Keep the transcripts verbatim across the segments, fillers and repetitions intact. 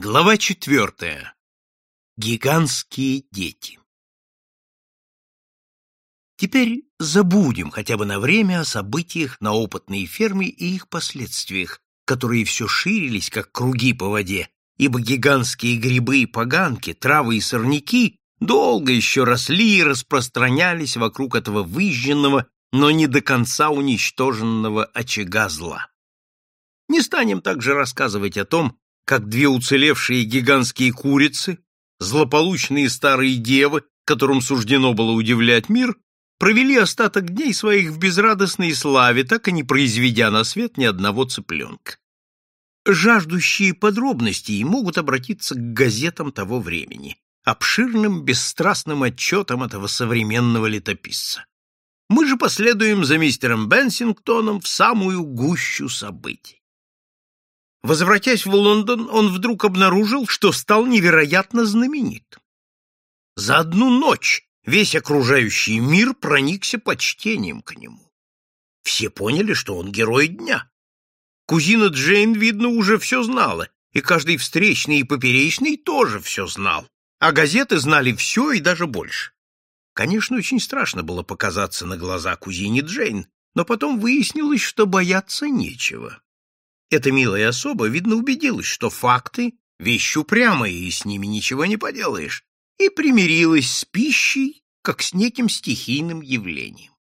Глава четвертая. Гигантские дети. Теперь забудем хотя бы на время о событиях на опытной ферме и их последствиях, которые все ширились, как круги по воде, ибо гигантские грибы и поганки, травы и сорняки долго еще росли и распространялись вокруг этого выжженного, но не до конца уничтоженного очага зла. Не станем также рассказывать о том, как две уцелевшие гигантские курицы, злополучные старые девы, которым суждено было удивлять мир, провели остаток дней своих в безрадостной славе, так и не произведя на свет ни одного цыпленка. Жаждущие подробностей могут обратиться к газетам того времени, обширным бесстрастным отчетам этого современного летописца. Мы же последуем за мистером Бенсингтоном в самую гущу событий. Возвратясь в Лондон, он вдруг обнаружил, что стал невероятно знаменит. За одну ночь весь окружающий мир проникся почтением к нему. Все поняли, что он герой дня. Кузина Джейн, видно, уже все знала, и каждый встречный и поперечный тоже все знал, а газеты знали все и даже больше. Конечно, очень страшно было показаться на глаза кузине Джейн, но потом выяснилось, что бояться нечего. Эта милая особа, видно, убедилась, что факты — вещь упрямая, и с ними ничего не поделаешь, и примирилась с пищей, как с неким стихийным явлением.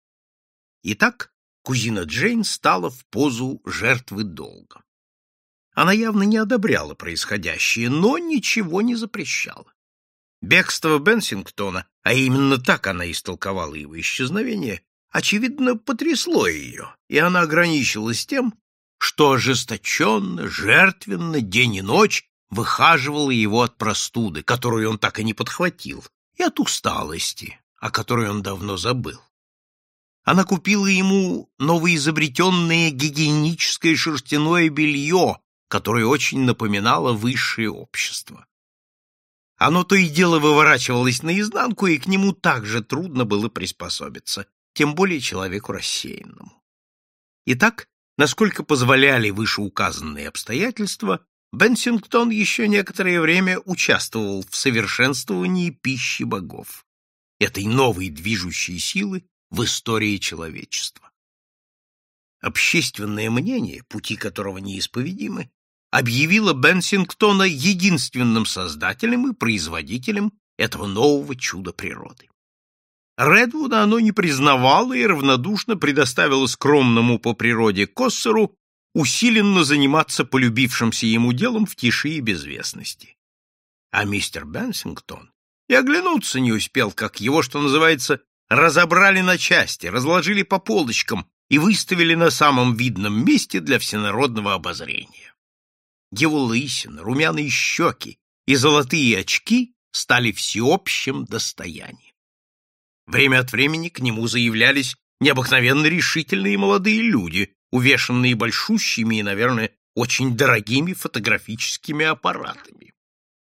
Итак, кузина Джейн стала в позу жертвы долга. Она явно не одобряла происходящее, но ничего не запрещала. Бегство Бенсингтона, а именно так она истолковала его исчезновение, очевидно, потрясло ее, и она ограничилась тем, что ожесточенно, жертвенно, день и ночь выхаживала его от простуды, которую он так и не подхватил, и от усталости, о которой он давно забыл. Она купила ему новоизобретенное гигиеническое шерстяное белье, которое очень напоминало высшее общество. Оно то и дело выворачивалось наизнанку, и к нему также трудно было приспособиться, тем более человеку рассеянному. Итак, насколько позволяли вышеуказанные обстоятельства, Бенсингтон еще некоторое время участвовал в совершенствовании пищи богов, этой новой движущей силы в истории человечества. Общественное мнение, пути которого неисповедимы, объявило Бенсингтона единственным создателем и производителем этого нового чуда природы. Редвуда оно не признавало и равнодушно предоставило скромному по природе Коссеру усиленно заниматься полюбившимся ему делом в тиши и безвестности. А мистер Бенсингтон и оглянуться не успел, как его, что называется, разобрали на части, разложили по полочкам и выставили на самом видном месте для всенародного обозрения. Его лысина, румяные щеки и золотые очки стали всеобщим достоянием. Время от времени к нему заявлялись необыкновенно решительные молодые люди, увешанные большущими и, наверное, очень дорогими фотографическими аппаратами.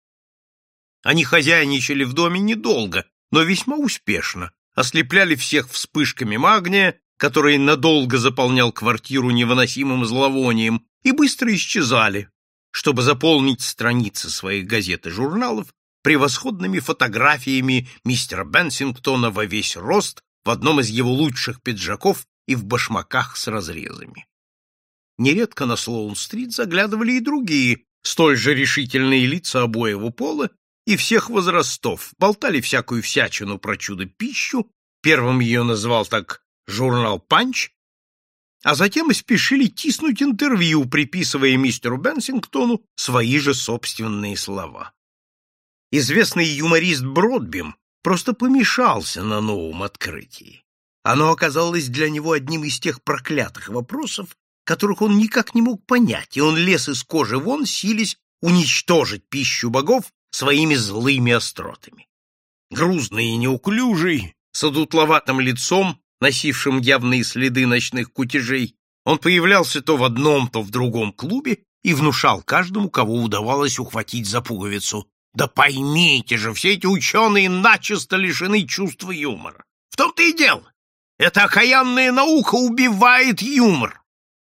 Они хозяйничали в доме недолго, но весьма успешно, ослепляли всех вспышками магния, который надолго заполнял квартиру невыносимым зловонием, и быстро исчезали, чтобы заполнить страницы своих газет и журналов превосходными фотографиями мистера Бенсингтона во весь рост в одном из его лучших пиджаков и в башмаках с разрезами. Нередко на Слоун-стрит заглядывали и другие, столь же решительные лица обоего пола и всех возрастов, болтали всякую всячину про чудо-пищу, первым ее назвал так журнал «Панч», а затем и спешили тиснуть интервью, приписывая мистеру Бенсингтону свои же собственные слова. Известный юморист Бродбим просто помешался на новом открытии. Оно оказалось для него одним из тех проклятых вопросов, которых он никак не мог понять, и он лез из кожи вон, силясь уничтожить пищу богов своими злыми остротами. Грузный и неуклюжий, с одутловатым лицом, носившим явные следы ночных кутежей, он появлялся то в одном, то в другом клубе и внушал каждому, кого удавалось ухватить за пуговицу: «Да поймите же, все эти ученые начисто лишены чувства юмора. В том-то и дело. Эта окаянная наука убивает юмор».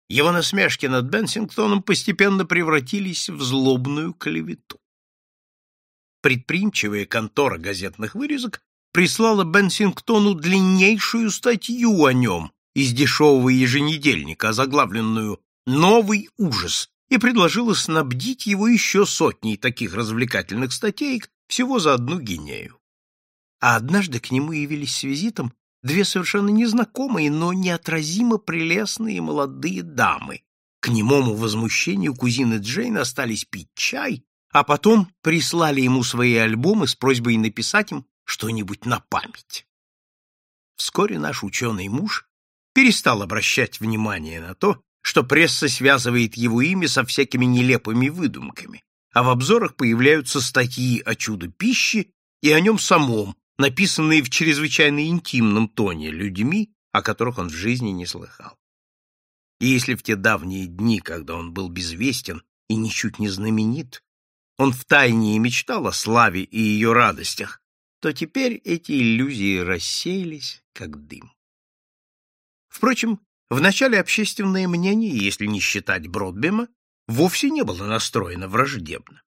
Его насмешки над Бенсингтоном постепенно превратились в злобную клевету. Предприимчивая контора газетных вырезок прислала Бенсингтону длиннейшую статью о нем из дешевого еженедельника, озаглавленную «Новый ужас», и предложила снабдить его еще сотней таких развлекательных статей всего за одну гинею. А однажды к нему явились с визитом две совершенно незнакомые, но неотразимо прелестные молодые дамы. К немому возмущению кузины Джейн остались пить чай, а потом прислали ему свои альбомы с просьбой написать им что-нибудь на память. Вскоре наш ученый-муж перестал обращать внимание на то, что пресса связывает его имя со всякими нелепыми выдумками, а в обзорах появляются статьи о чудо-пище и о нем самом, написанные в чрезвычайно интимном тоне людьми, о которых он в жизни не слыхал. И если в те давние дни, когда он был безвестен и ничуть не знаменит, он втайне и мечтал о славе и ее радостях, то теперь эти иллюзии рассеялись, как дым. Впрочем, вначале общественное мнение, если не считать Бродбема, вовсе не было настроено враждебно.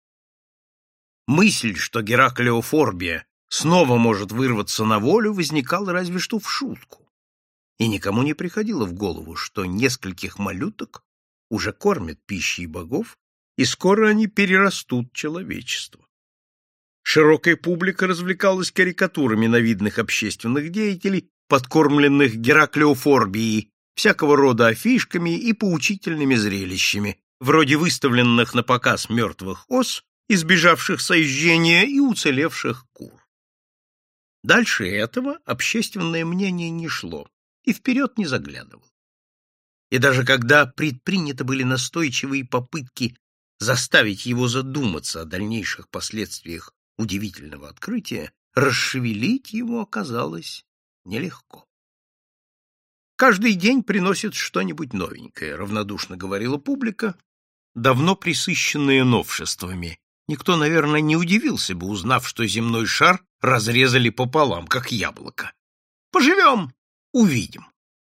Мысль, что Гераклеофорбия снова может вырваться на волю, возникала разве что в шутку, и никому не приходило в голову, что нескольких малюток уже кормят пищей богов, и скоро они перерастут человечество. Широкая публика развлекалась карикатурами на видных общественных деятелей, подкормленных Гераклеофорбией, всякого рода афишками и поучительными зрелищами, вроде выставленных на показ мертвых ос, избежавших соезжения и уцелевших кур. Дальше этого общественное мнение не шло и вперед не заглядывало. И даже когда предприняты были настойчивые попытки заставить его задуматься о дальнейших последствиях удивительного открытия, расшевелить его оказалось нелегко. «Каждый день приносит что-нибудь новенькое», — равнодушно говорила публика, давно присыщенная новшествами. Никто, наверное, не удивился бы, узнав, что земной шар разрезали пополам, как яблоко. «Поживем, увидим».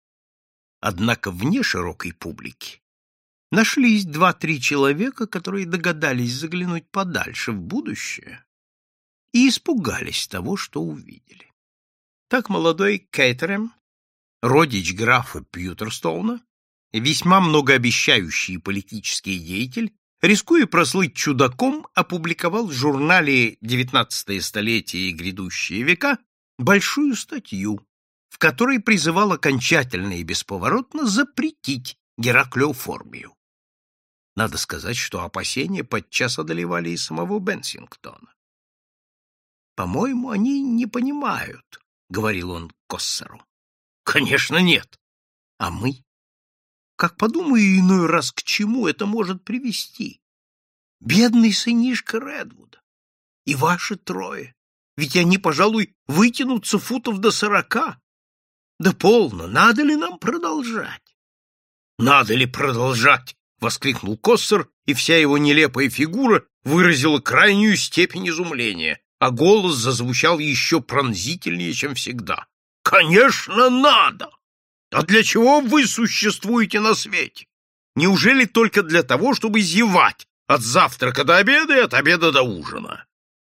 Однако вне широкой публики нашлись два-три человека, которые догадались заглянуть подальше в будущее и испугались того, что увидели. Так молодой Кейтерем, родич графа Пьютерстоуна, весьма многообещающий политический деятель, рискуя прослыть чудаком, опубликовал в журнале «Девятнадцатое столетие и грядущие века» большую статью, в которой призывал окончательно и бесповоротно запретить Гераклеофорбию. Надо сказать, что опасения подчас одолевали и самого Бенсингтона. «По-моему, они не понимают», — говорил он Коссеру. «Конечно, нет. А мы? Как подумаю иной раз, к чему это может привести? Бедный сынишка Редвуда. И ваши трое. Ведь они, пожалуй, вытянутся футов до сорока. Да полно, надо ли нам продолжать?» «Надо ли продолжать?» — воскликнул Коссер, и вся его нелепая фигура выразила крайнюю степень изумления, а голос зазвучал еще пронзительнее, чем всегда. «Конечно, надо! А для чего вы существуете на свете? Неужели только для того, чтобы зевать от завтрака до обеда и от обеда до ужина?»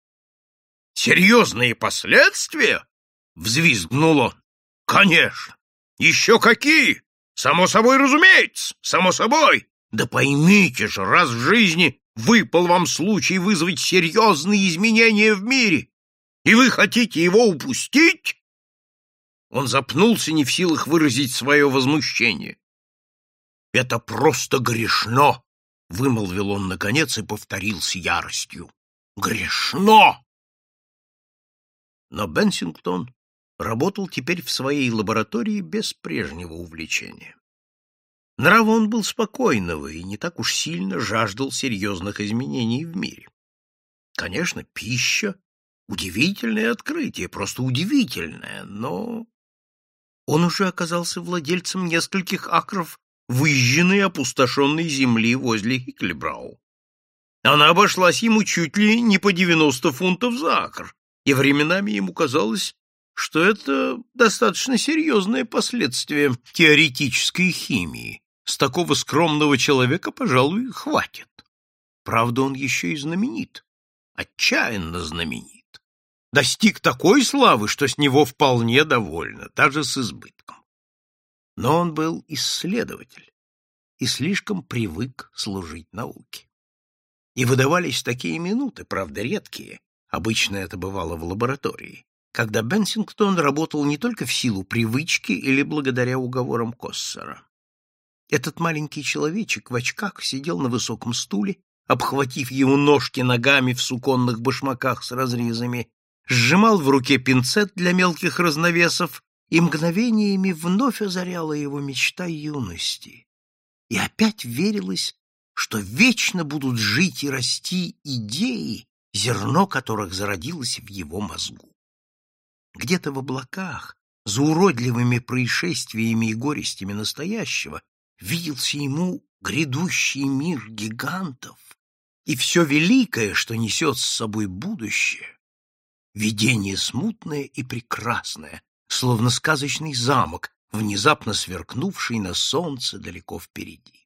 «Серьезные последствия?» — взвизгнул он. «Конечно! Еще какие! Само собой, разумеется! Само собой! Да поймите же, раз в жизни выпал вам случай вызвать серьезные изменения в мире, и вы хотите его упустить?» Он запнулся, не в силах выразить свое возмущение. «Это просто грешно!» — вымолвил он наконец и повторил с яростью. «Грешно!» Но Бенсингтон работал теперь в своей лаборатории без прежнего увлечения. Нрава он был спокойного и не так уж сильно жаждал серьезных изменений в мире. Конечно, пища — удивительное открытие, просто удивительное, но он уже оказался владельцем нескольких акров выжженной и опустошенной земли возле Хиклибрау. Она обошлась ему чуть ли не по девяносто фунтов за акр, и временами ему казалось, что это достаточно серьезное последствие теоретической химии, С такого скромного человека, пожалуй, хватит. Правда, он еще и знаменит, отчаянно знаменит. Достиг такой славы, что с него вполне довольна, даже с избытком. Но он был исследователь и слишком привык служить науке. И выдавались такие минуты, правда, редкие, обычно это бывало в лаборатории, когда Бенсингтон работал не только в силу привычки или благодаря уговорам Коссера. Этот маленький человечек в очках сидел на высоком стуле, обхватив его ножки ногами в суконных башмаках с разрезами, сжимал в руке пинцет для мелких разновесов, и мгновениями вновь озаряла его мечта юности. И опять верилось, что вечно будут жить и расти идеи, зерно которых зародилось в его мозгу. Где-то в облаках, за уродливыми происшествиями и горестями настоящего, виделся ему грядущий мир гигантов и все великое, что несет с собой будущее, видение смутное и прекрасное, словно сказочный замок, внезапно сверкнувший на солнце далеко впереди.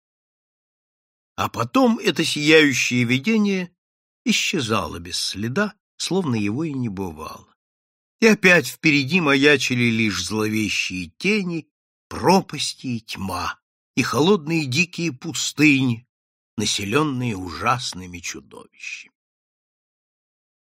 А потом это сияющее видение исчезало без следа, словно его и не бывало. И опять впереди маячили лишь зловещие тени, пропасти и тьма, и холодные дикие пустыни, населенные ужасными чудовищами.